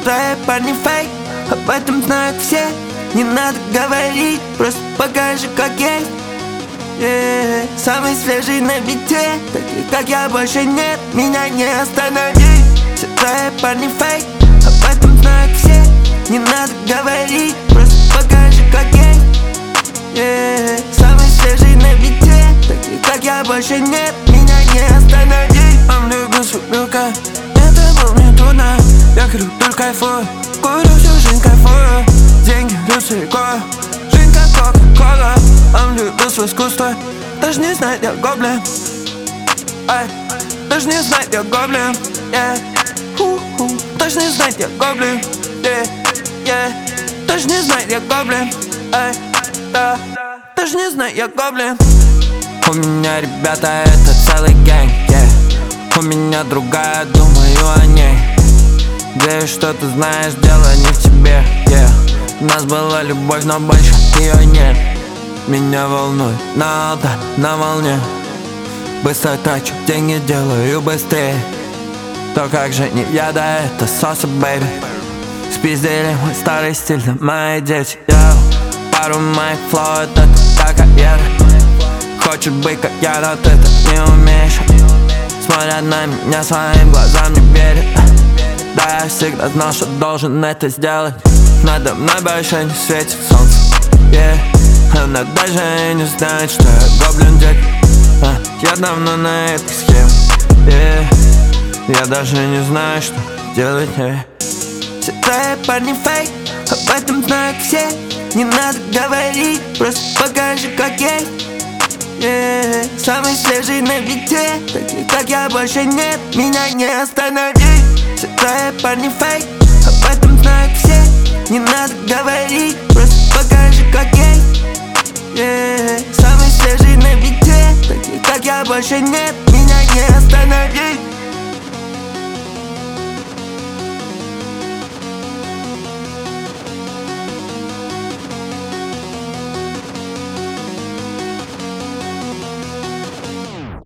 твои парни фейк, об этом знают все. Не надо говорить, просто покажи, как есть. Самый свежий на бите, таких как я больше нет, меня не остановить. Все твои парни фейк, об этом знают все. Не надо говорить, просто покажи, как есть. Самый свежий на бите, таких как я больше нет, меня не остановить. Он любил свой мелко, это было мне трудно. Я курю, только кайфую, курю всю жизнь, кайфую. Деньги, люкс и кола, жизнь как кока-кола. Он любил свое искусство, даже не знает, я гоблин. Даже не знает, я гоблин. Даже не знает, я гоблин. Даже не знает, я гоблин. Даже не знает, я гоблин. У меня, ребята, это целый гэнг, У меня другая, думаю о ней. Надеюсь, что ты знаешь, дело не в тебе, У нас была любовь, но больше ее нет. Меня волнует надо на волне. Быстро трачу деньги, делаю быстрее. То как же не я, да это соса, бэйби. Спиздили мой старый стиль, да мои дети, Пару моих флоу, это та карьера. Хочешь быть как я, но ты так не умеешь. Смотрят на меня своим глазам, не верят. Да, я всегда знал, что должен это сделать. Надо мной больше не светит солнце, Она даже не знает, что я гоблин, дед. Я давно на этой схеме, Я даже не знаю, что делать, Все твои парни фейк, об этом знают все. Не надо говорить, просто покажи, как есть. Самый свежий на бите, таких как я больше нет, меня не остановить. Все твои парни фейк, об этом знают все. Не надо говорить, просто покажи, как есть. Самый свежий на бите, таких как я больше нет, меня не остановить.